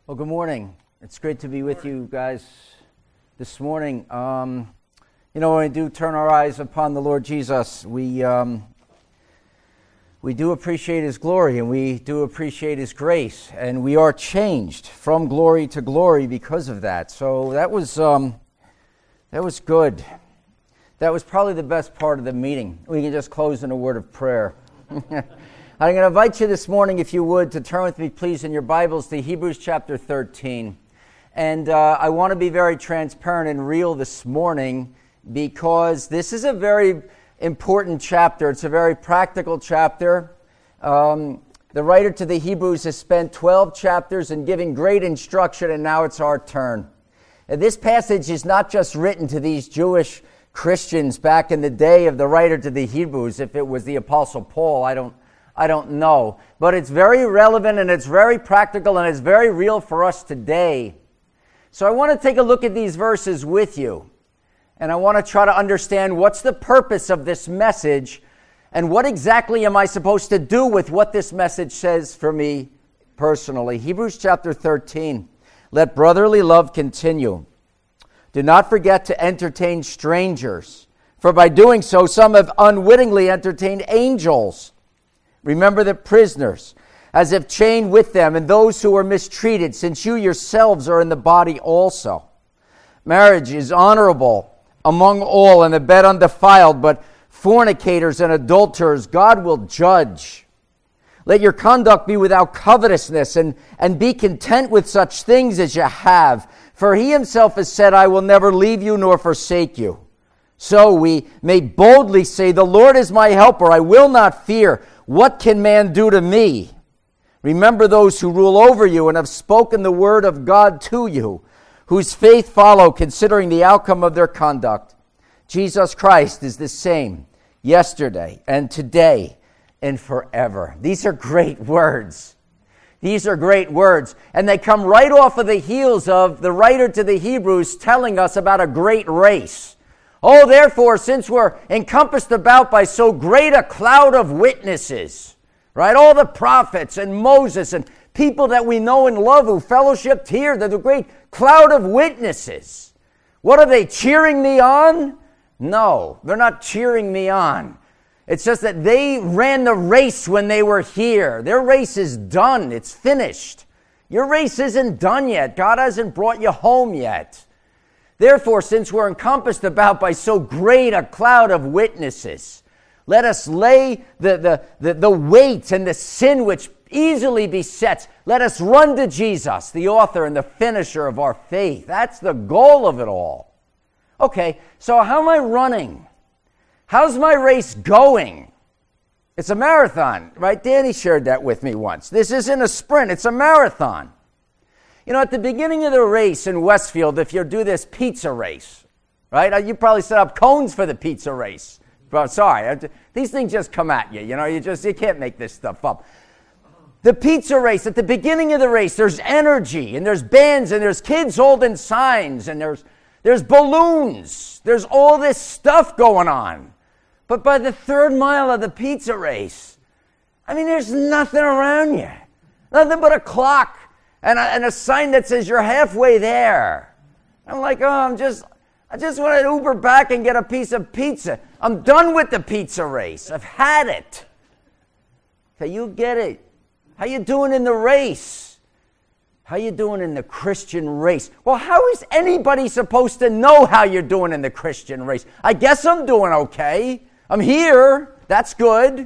Well, good morning. It's great to be with you guys this morning. When we do turn our eyes upon the Lord Jesus, we do appreciate His glory and we do appreciate His grace, and we are changed from glory to glory because of that. So that was good. That was probably the best part of the meeting. We can just close in a word of prayer. I'm going to invite you this morning, if you would, to turn with me, please, in your Bibles to Hebrews chapter 13. And I want to be very transparent and real this morning because this is a very important chapter. It's a very practical chapter. The writer to the Hebrews has spent 12 chapters in giving great instruction, and now it's our turn. And this passage is not just written to these Jewish Christians back in the day of the writer to the Hebrews. If it was the Apostle Paul, I don't know. But it's very relevant and it's very practical and it's very real for us today. So I want to take a look at these verses with you. And I want to try to understand what's the purpose of this message and what exactly am I supposed to do with what this message says for me personally. Hebrews chapter 13. Let brotherly love continue. Do not forget to entertain strangers, for by doing so some have unwittingly entertained angels. Remember the prisoners, as if chained with them, and those who are mistreated, since you yourselves are in the body also. Marriage is honorable among all, and the bed undefiled, but fornicators and adulterers God will judge. Let your conduct be without covetousness, and be content with such things as you have. For He Himself has said, I will never leave you nor forsake you. So we may boldly say, the Lord is my helper, I will not fear. What can man do to me? Remember those who rule over you and have spoken the word of God to you, whose faith follow, considering the outcome of their conduct. Jesus Christ is the same yesterday and today and forever. These are great words. These are great words. And they come right off of the heels of the writer to the Hebrews telling us about a great race. Oh, therefore, since we're encompassed about by so great a cloud of witnesses, right? All the prophets and Moses and people that we know and love who fellowshipped here, they're the great cloud of witnesses. What are they, cheering me on? No, they're not cheering me on. It's just that they ran the race when they were here. Their race is done. It's finished. Your race isn't done yet. God hasn't brought you home yet. Therefore, since we're encompassed about by so great a cloud of witnesses, let us lay the weight and the sin which easily besets. Let us run to Jesus, the author and the finisher of our faith. That's the goal of it all. Okay, so how am I running? How's my race going? It's a marathon, right? Danny shared that with me once. This isn't a sprint, it's a marathon. You know, at the beginning of the race in Westfield, if you do this pizza race, right? You probably set up cones for the pizza race. But sorry, these things just come at you. You know, you can't make this stuff up. The pizza race, at the beginning of the race, there's energy, and there's bands, and there's kids holding signs, and there's balloons. There's all this stuff going on. But by the third mile of the pizza race, I mean, there's nothing around you. Nothing but a clock. And a sign that says you're halfway there. I'm like, I just want to Uber back and get a piece of pizza. I'm done with the pizza race. I've had it. Okay, you get it. How you doing in the race? How you doing in the Christian race? Well, how is anybody supposed to know how you're doing in the Christian race? I guess I'm doing okay. I'm here. That's good.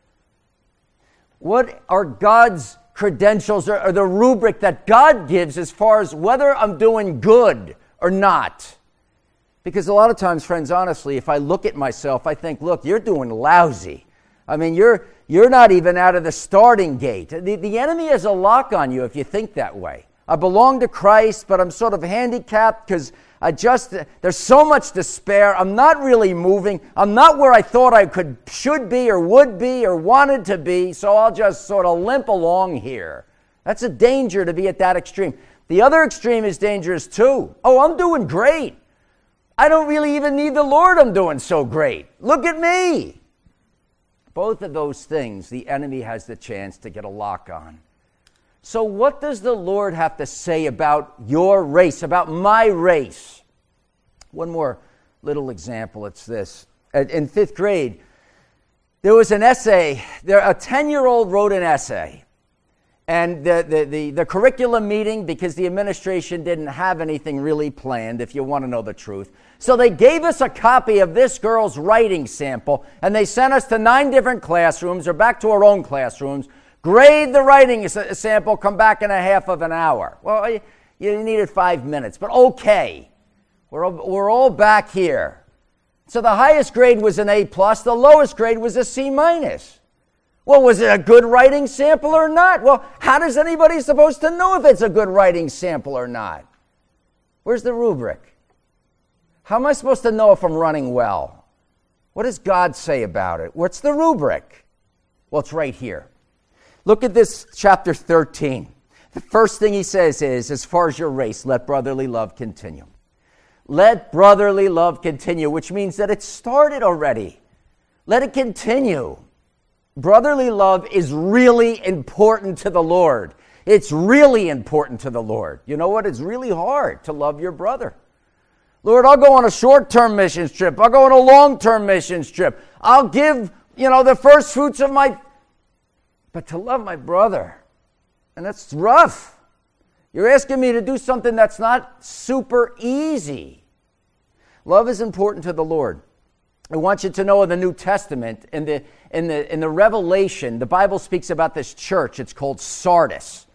What are God's credentials or the rubric that God gives as far as whether I'm doing good or not? Because a lot of times, friends, honestly, if I look at myself, I think, look, you're doing lousy. I mean, you're not even out of the starting gate. The enemy has a lock on you if you think that way. I belong to Christ, but I'm sort of handicapped because there's so much despair. I'm not really moving. I'm not where I thought I should be or would be or wanted to be, so I'll just sort of limp along here. That's a danger to be at that extreme. The other extreme is dangerous too. Oh, I'm doing great. I don't really even need the Lord. I'm doing so great. Look at me. Both of those things, the enemy has the chance to get a lock on. So what does the Lord have to say about your race, about my race? One more little example, it's this. In 5th grade, there was an essay. A 10-year-old wrote an essay. And the curriculum meeting, because the administration didn't have anything really planned, if you want to know the truth. So they gave us a copy of this girl's writing sample, and they sent us to 9 different classrooms, or back to our own classrooms, grade the writing sample, come back in a half of an hour. Well, you needed 5 minutes, but okay. We're all back here. So the highest grade was an A+, the lowest grade was a C-. Well, was it a good writing sample or not? Well, how does anybody supposed to know if it's a good writing sample or not? Where's the rubric? How am I supposed to know if I'm running well? What does God say about it? What's the rubric? Well, it's right here. Look at this chapter 13. The first thing he says is, as far as your race, let brotherly love continue. Let brotherly love continue, which means that it started already. Let it continue. Brotherly love is really important to the Lord. It's really important to the Lord. You know what? It's really hard to love your brother. Lord, I'll go on a short-term missions trip. I'll go on a long-term missions trip. I'll give, the first fruits of my... But to love my brother, and that's rough. You're asking me to do something that's not super easy. Love is important to the Lord. I want you to know in the New Testament, in the Revelation, the Bible speaks about this church. It's called Sardis.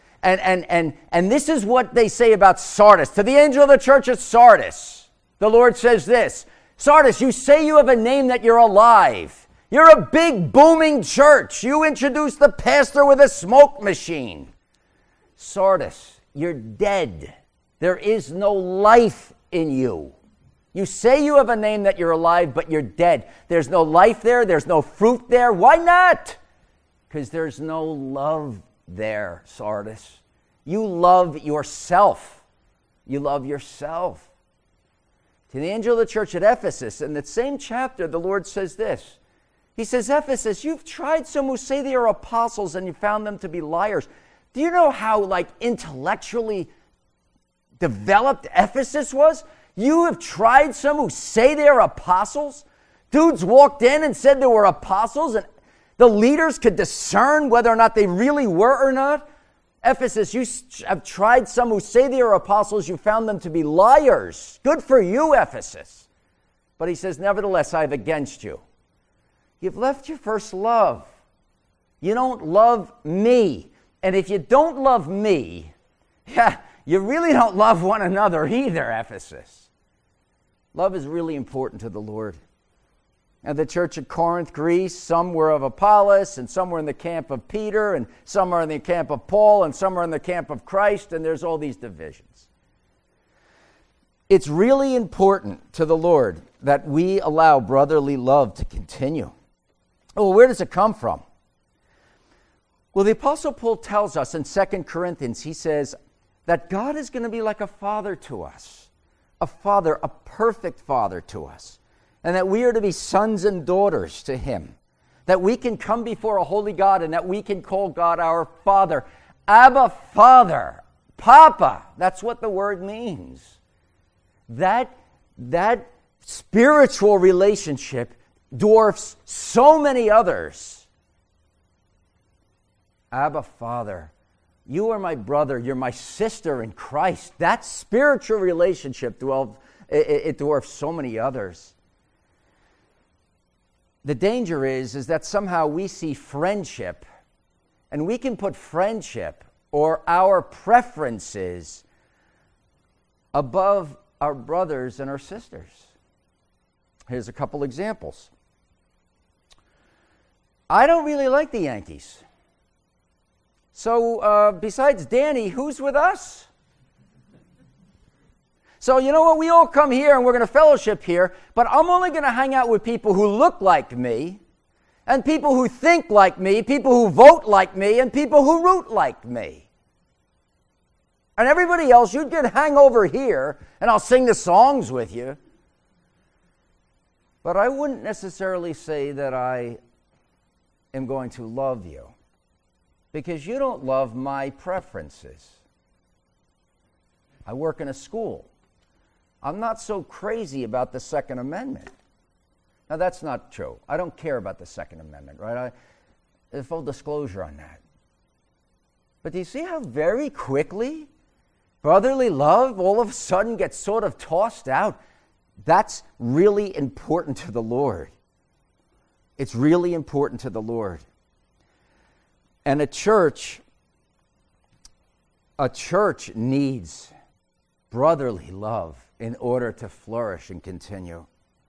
And this is what they say about Sardis. To the angel of the church at Sardis, the Lord says this, Sardis, you say you have a name that you're alive. You're a big booming church. You introduced the pastor with a smoke machine. Sardis, you're dead. There is no life in you. You say you have a name that you're alive, but you're dead. There's no life there. There's no fruit there. Why not? Because there's no love there, Sardis. You love yourself. You love yourself. To the angel of the church at Ephesus, in the same chapter, the Lord says this. He says, Ephesus, you've tried some who say they are apostles and you found them to be liars. Do you know how, intellectually developed Ephesus was? You have tried some who say they're apostles? Dudes walked in and said they were apostles, and the leaders could discern whether or not they really were or not. Ephesus, you have tried some who say they are apostles. You found them to be liars. Good for you, Ephesus. But he says, nevertheless, I have against you. You've left your first love. You don't love me. And if you don't love me, you really don't love one another either, Ephesus. Love is really important to the Lord. And the church at Corinth, Greece, some were of Apollos, and some were in the camp of Peter, and some are in the camp of Paul, and some are in the camp of Christ, and there's all these divisions. It's really important to the Lord that we allow brotherly love to continue. Well, where does it come from? Well, the Apostle Paul tells us in 2 Corinthians, he says that God is going to be like a father to us, a perfect father to us, and that we are to be sons and daughters to him, that we can come before a holy God and that we can call God our Father. Abba, Father, Papa, that's what the word means. That spiritual relationship dwarfs so many others. Abba, Father, you are my brother, you're my sister in Christ. That spiritual relationship dwarfs so many others. The danger is that somehow we see friendship, and we can put friendship or our preferences above our brothers and our sisters. Here's a couple examples. I don't really like the Yankees. So besides Danny, who's with us? So you know what? We all come here and we're going to fellowship here, but I'm only going to hang out with people who look like me, and people who think like me, people who vote like me, and people who root like me. And everybody else, you can hang over here, and I'll sing the songs with you. But I wouldn't necessarily say that I am going to love you. because you don't love my preferences. I work in a school. I'm not so crazy about the Second Amendment. Now, that's not true. I don't care about the Second Amendment, right? There's full disclosure on that. But do you see how very quickly brotherly love all of a sudden gets sort of tossed out? That's really important to the Lord. It's really important to the Lord. And a church needs brotherly love in order to flourish and continue.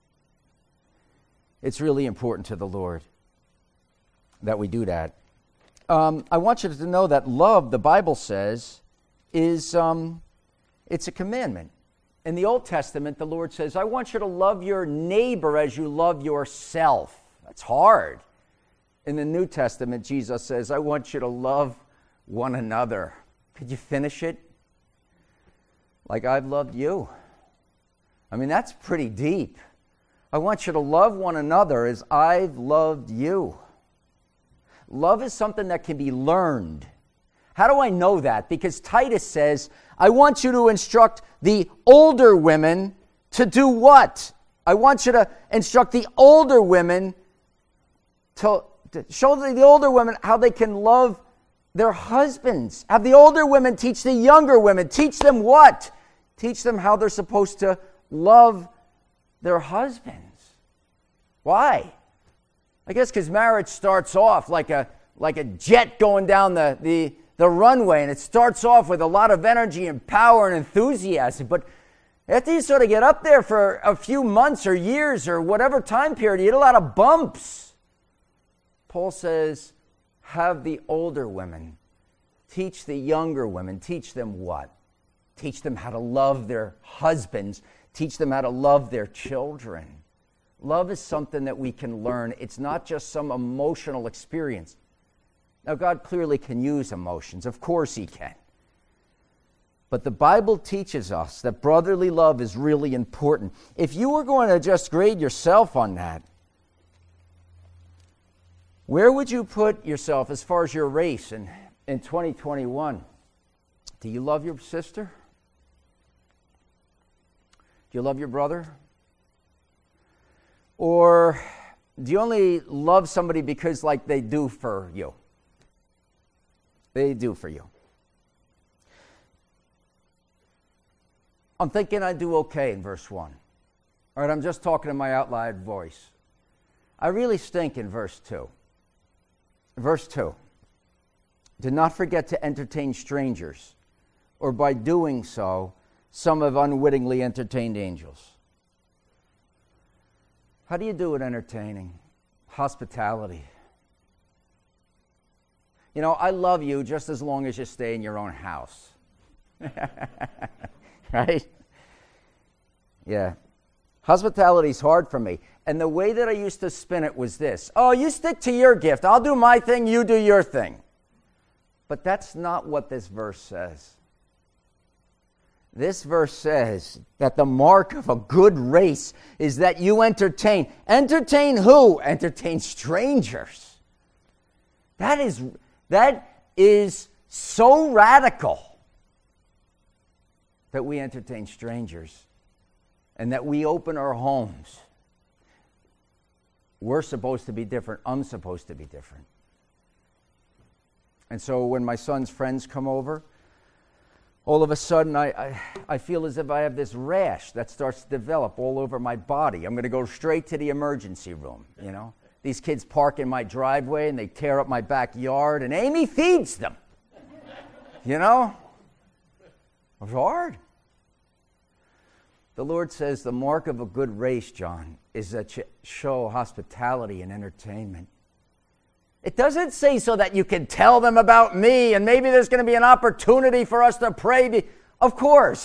It's really important to the Lord that we do that. I want you to know that love, the Bible says, is it's a commandment. In the Old Testament, the Lord says, I want you to love your neighbor as you love yourself. That's hard. In the New Testament, Jesus says, I want you to love one another. Could you finish it? Like I've loved you. I mean, that's pretty deep. I want you to love one another as I've loved you. Love is something that can be learned. How do I know that? Because Titus says, I want you to instruct the older women to do what? I want you to instruct the older women to show the older women how they can love their husbands. Have the older women teach the younger women. Teach them what? Teach them how they're supposed to love their husbands. Why? I guess because marriage starts off like a jet going down the runway, and it starts off with a lot of energy and power and enthusiasm. But after you sort of get up there for a few months or years or whatever time period, you get a lot of bumps. Paul says, have the older women teach the younger women. Teach them what? Teach them how to love their husbands. Teach them how to love their children. Love is something that we can learn. It's not just some emotional experience. Now, God clearly can use emotions. Of course He can. But the Bible teaches us that brotherly love is really important. If you were going to just grade yourself on that, where would you put yourself as far as your race in 2021? Do you love your sister? Do you love your brother? Or do you only love somebody because like they do for you? They do for you. I'm thinking I do okay in verse 1. All right, I'm just talking in my out loud voice. I really stink in verse 2. Verse 2. Do not forget to entertain strangers, or by doing so, some have unwittingly entertained angels. How do you do it entertaining? Hospitality. You know, I love you just as long as you stay in your own house. Right? Yeah. Hospitality is hard for me. And the way that I used to spin it was this. Oh, you stick to your gift. I'll do my thing, you do your thing. But that's not what this verse says. This verse says that the mark of a good race is that you entertain. Entertain who? Entertain strangers. That is so radical that we entertain strangers and that we open our homes. We're supposed to be different. I'm supposed to be different. And so when my son's friends come over, all of a sudden I feel as if I have this rash that starts to develop all over my body. I'm going to go straight to the emergency room, you know. These kids park in my driveway and they tear up my backyard and Amy feeds them. You know? It's hard. The Lord says the mark of a good race, John, is that you show hospitality and entertainment. It doesn't say so that you can tell them about me and maybe there's going to be an opportunity for us to pray. Of course.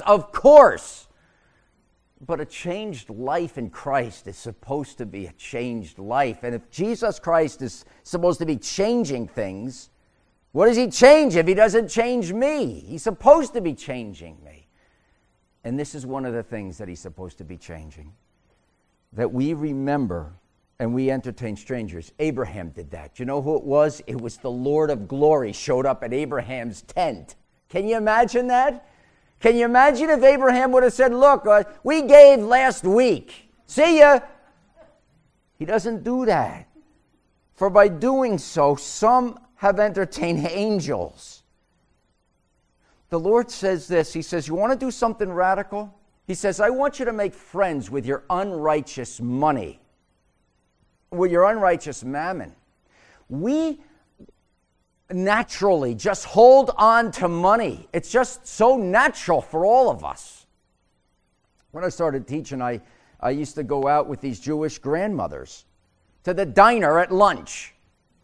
But a changed life in Christ is supposed to be a changed life. And if Jesus Christ is supposed to be changing things, what does He change if He doesn't change me? He's supposed to be changing me. And this is one of the things that He's supposed to be changing. That we remember and we entertain strangers. Abraham did that. You know who it was? It was the Lord of glory showed up at Abraham's tent. Can you imagine that? Can you imagine if Abraham would have said, look, we gave last week. See ya. He doesn't do that. For by doing so, some have entertained angels. The Lord says this. He says, you want to do something radical? He says, I want you to make friends with your unrighteous money, with your unrighteous mammon. We naturally just hold on to money. It's just so natural for all of us. When I started teaching, I used to go out with these Jewish grandmothers to the diner at lunch.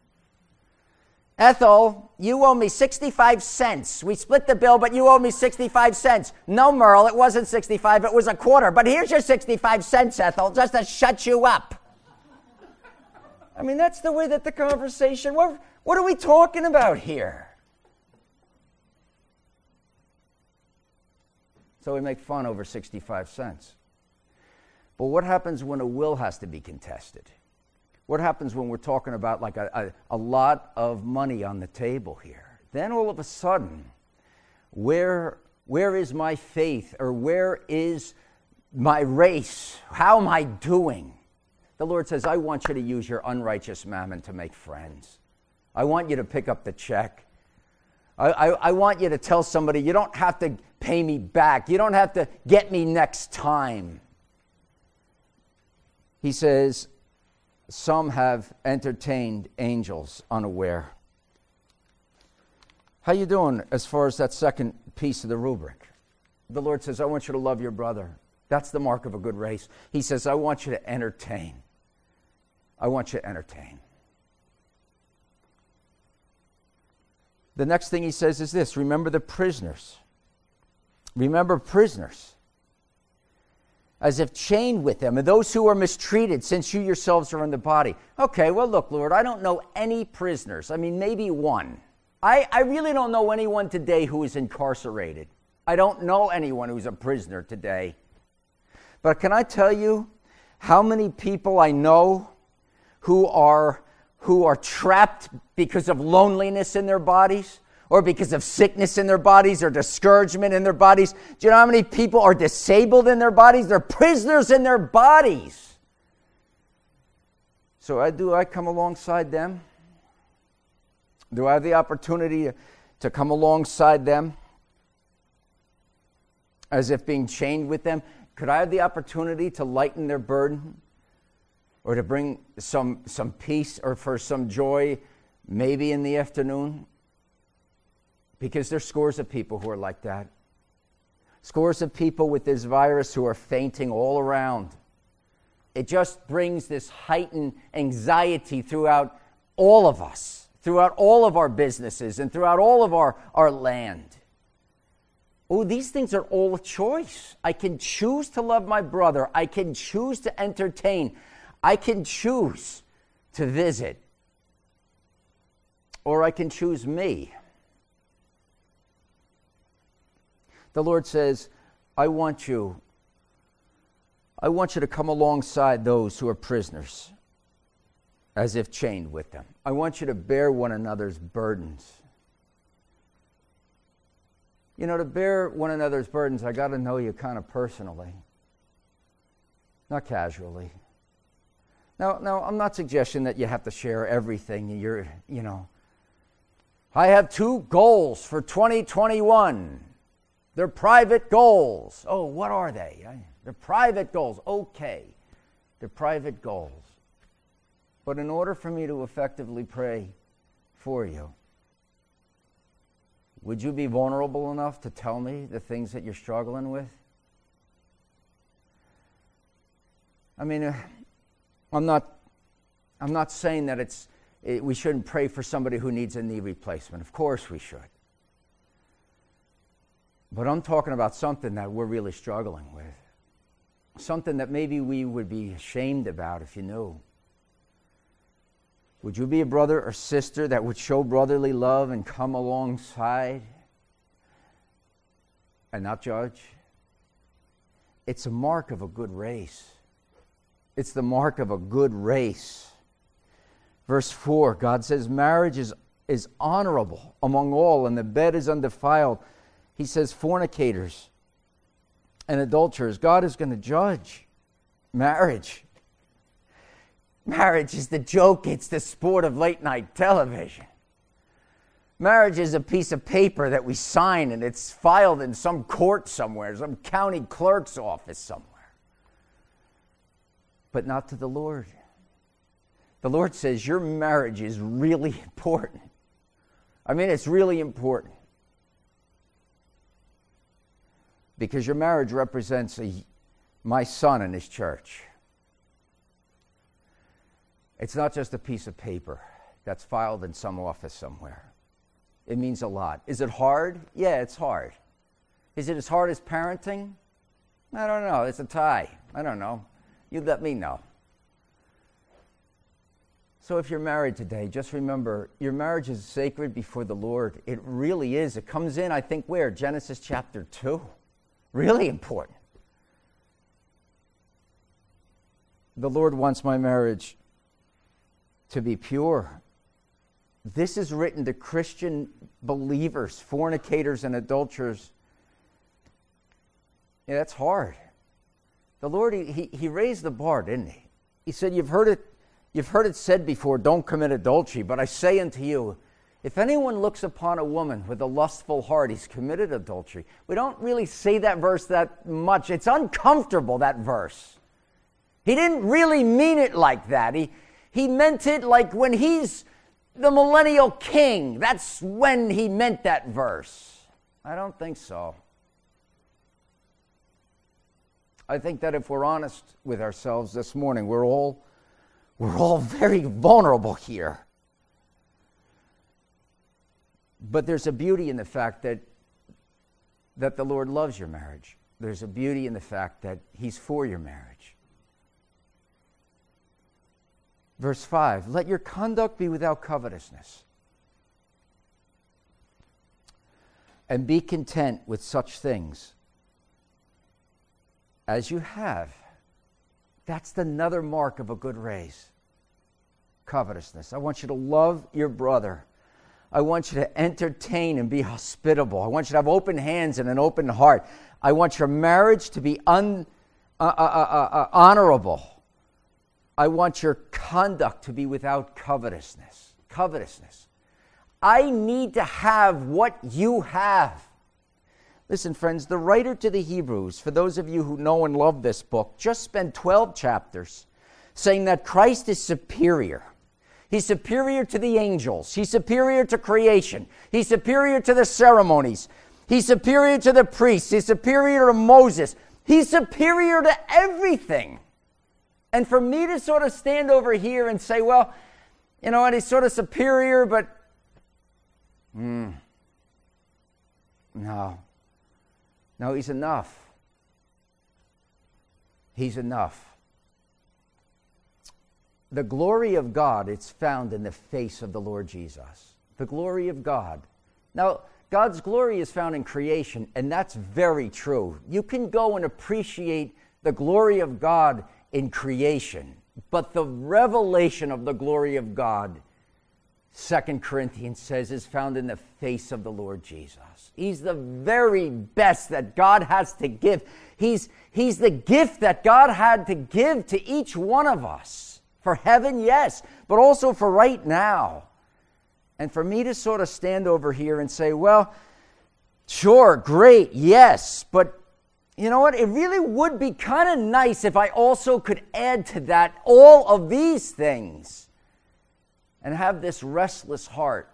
Ethel, you owe me 65 cents. We split the bill, but you owe me 65 cents. No, Merle, it wasn't 65, it was a quarter. But here's your 65 cents, Ethel, just to shut you up. I mean, that's the way that the conversation, what are we talking about here? So we make fun over 65 cents. But what happens when a will has to be contested? What happens when we're talking about like a lot of money on the table here? Then all of a sudden, where is my faith, or where is my race? How am I doing? The Lord says, I want you to use your unrighteous mammon to make friends. I want you to pick up the check. I want you to tell somebody, you don't have to pay me back. You don't have to get me next time. He says, some have entertained angels unaware. How you doing as far as that second piece of the rubric? The Lord says, I want you to love your brother. That's the mark of a good race. He says, I want you to entertain. I want you to entertain. The next thing he says is this, remember the prisoners. Remember prisoners. As if chained with them, and those who are mistreated, since you yourselves are in the body. Okay, well, look, Lord, I don't know any prisoners. I mean, maybe one. I really don't know anyone today who is incarcerated. I don't know anyone who's a prisoner today. But can I tell you how many people I know who are trapped because of loneliness in their bodies? Or because of sickness in their bodies, or discouragement in their bodies. Do you know how many people are disabled in their bodies? They're prisoners in their bodies. So I come alongside them? Do I have the opportunity to come alongside them as if being chained with them? Could I have the opportunity to lighten their burden, or to bring some peace or for some joy maybe in the afternoon? Because there's scores of people who are like that. Scores of people with this virus who are fainting all around. It just brings this heightened anxiety throughout all of us, throughout all of our businesses, and throughout all of our land. Oh, these things are all a choice. I can choose to love my brother. I can choose to entertain. I can choose to visit. Or I can choose me. The Lord says, I want you to come alongside those who are prisoners, as if chained with them. I want you to bear one another's burdens. You know, to bear one another's burdens, I got to know you kind of personally, not casually. Now, I'm not suggesting that you have to share everything. I have 2 goals for 2021. They're private goals. Oh, what are they? They're private goals. Okay, they're private goals. But in order for me to effectively pray for you, would you be vulnerable enough to tell me the things that you're struggling with? I mean, I'm not saying that we shouldn't pray for somebody who needs a knee replacement. Of course we should. But I'm talking about something that we're really struggling with. Something that maybe we would be ashamed about if you knew. Would you be a brother or sister that would show brotherly love and come alongside and not judge? It's a mark of a good race. It's the mark of a good race. Verse 4, God says marriage is honorable among all, and the bed is undefiled. He says fornicators and adulterers, God is going to judge marriage. Marriage is the joke. It's the sport of late night television. Marriage is a piece of paper that we sign, and it's filed in some court somewhere, some county clerk's office somewhere. But not to the Lord. The Lord says your marriage is really important. I mean, it's really important. Because your marriage represents my son in his church. It's not just a piece of paper that's filed in some office somewhere. It means a lot. Is it hard? Yeah, it's hard. Is it as hard as parenting? I don't know. It's a tie. I don't know. You let me know. So if you're married today, just remember, your marriage is sacred before the Lord. It really is. It comes in, I think, where? Genesis chapter 2. Really important. The Lord wants my marriage to be pure. This is written to Christian believers, fornicators and adulterers. Yeah, that's hard. The Lord, he raised the bar, didn't he? He said, you've heard it said before, don't commit adultery, but I say unto you, if anyone looks upon a woman with a lustful heart, he's committed adultery. We don't really say that verse that much. It's uncomfortable, that verse. He didn't really mean it like that. He meant it like when he's the millennial king. That's when he meant that verse. I don't think so. I think that if we're honest with ourselves this morning, we're all very vulnerable here. But there's a beauty in the fact that the Lord loves your marriage. There's a beauty in the fact that he's for your marriage. Verse 5, let your conduct be without covetousness, and be content with such things as you have. That's another mark of a good race. Covetousness. I want you to love your brother. I want you to entertain and be hospitable. I want you to have open hands and an open heart. I want your marriage to be honorable. I want your conduct to be without covetousness. Covetousness. I need to have what you have. Listen, friends, the writer to the Hebrews, for those of you who know and love this book, just spent 12 chapters saying that Christ is superior. He's superior to the angels. He's superior to creation. He's superior to the ceremonies. He's superior to the priests. He's superior to Moses. He's superior to everything. And for me to sort of stand over here and say, well, you know what, he's sort of superior, but no, he's enough. He's enough. The glory of God, it's found in the face of the Lord Jesus. The glory of God. Now, God's glory is found in creation, and that's very true. You can go and appreciate the glory of God in creation, but the revelation of the glory of God, 2 Corinthians says, is found in the face of the Lord Jesus. He's the very best that God has to give. He's the gift that God had to give to each one of us. For heaven, yes, but also for right now. And for me to sort of stand over here and say, well, sure, great, yes, but you know what? It really would be kind of nice if I also could add to that all of these things and have this restless heart.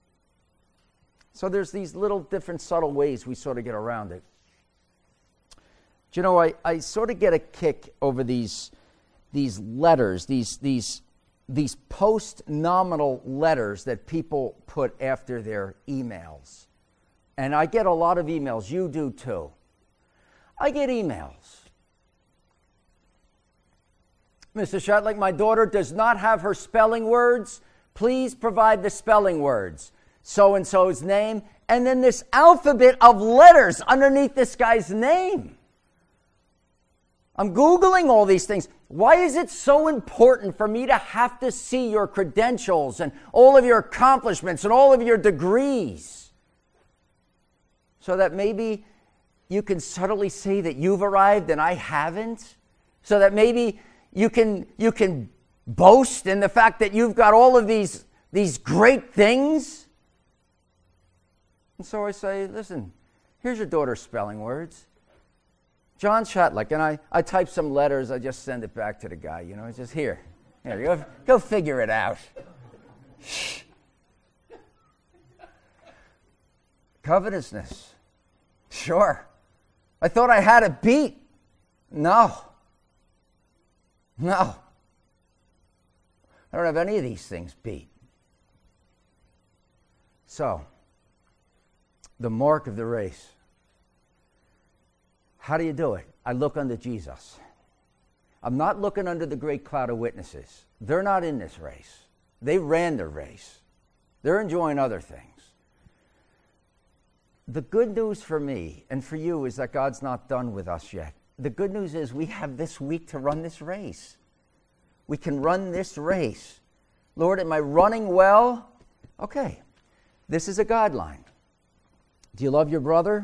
So there's these little different subtle ways we sort of get around it. Do you know, I sort of get a kick over these letters, these post-nominal letters that people put after their emails. And I get a lot of emails. You do too. I get emails. Mr. Shotlick, my daughter does not have her spelling words. Please provide the spelling words. So-and-so's name. And then this alphabet of letters underneath this guy's name. I'm Googling all these things. Why is it so important for me to have to see your credentials and all of your accomplishments and all of your degrees? So that maybe you can subtly say that you've arrived and I haven't? So that maybe you can boast in the fact that you've got all of these great things? And so I say, listen, here's your daughter's spelling words. John Shattuck, and I type some letters, I just send it back to the guy, it's just here, go figure it out. Covetousness, sure. I thought I had it beat. No. I don't have any of these things beat. So, the mark of the race. How do you do it? I look unto Jesus. I'm not looking under the great cloud of witnesses. They're not in this race. They ran their race. They're enjoying other things. The good news for me and for you is that God's not done with us yet. The good news is we have this week to run this race. We can run this race. Lord, am I running well? Okay. This is a guideline. Do you love your brother?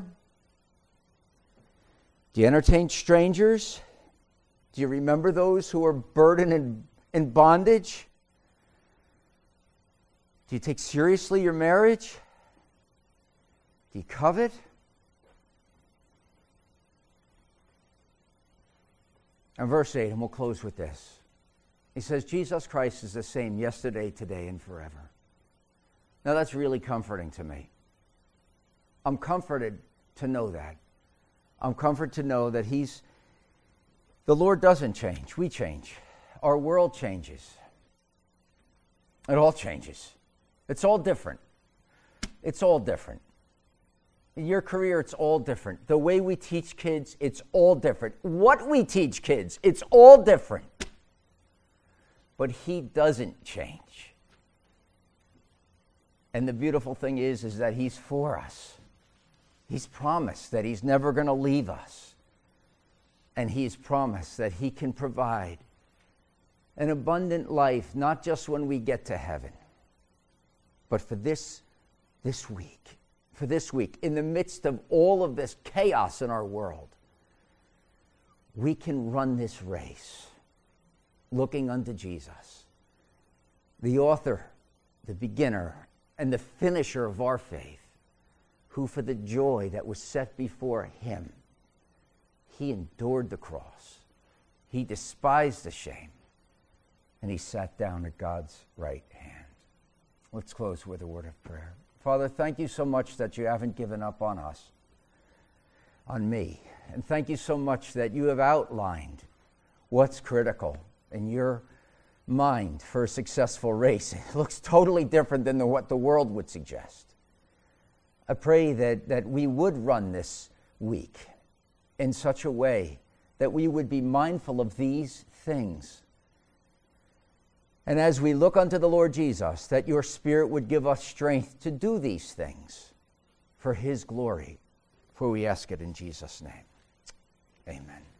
Do you entertain strangers? Do you remember those who are burdened in bondage? Do you take seriously your marriage? Do you covet? And verse 8, and we'll close with this. He says, Jesus Christ is the same yesterday, today, and forever. Now that's really comforting to me. I'm comforted to know that. I'm comforted to know that the Lord doesn't change. We change. Our world changes. It all changes. It's all different. It's all different. In your career, it's all different. The way we teach kids, it's all different. What we teach kids, it's all different. But He doesn't change. And the beautiful thing is that He's for us. He's promised that He's never going to leave us. And He's promised that He can provide an abundant life, not just when we get to heaven, but for this week. For this week, in the midst of all of this chaos in our world, we can run this race looking unto Jesus, the author, the beginner, and the finisher of our faith, who for the joy that was set before Him, He endured the cross. He despised the shame, and He sat down at God's right hand. Let's close with a word of prayer. Father, thank you so much that you haven't given up on us, on me. And thank you so much that you have outlined what's critical in your mind for a successful race. It looks totally different than what the world would suggest. I pray that we would run this week in such a way that we would be mindful of these things. And as we look unto the Lord Jesus, that your Spirit would give us strength to do these things for His glory. For we ask it in Jesus' name. Amen.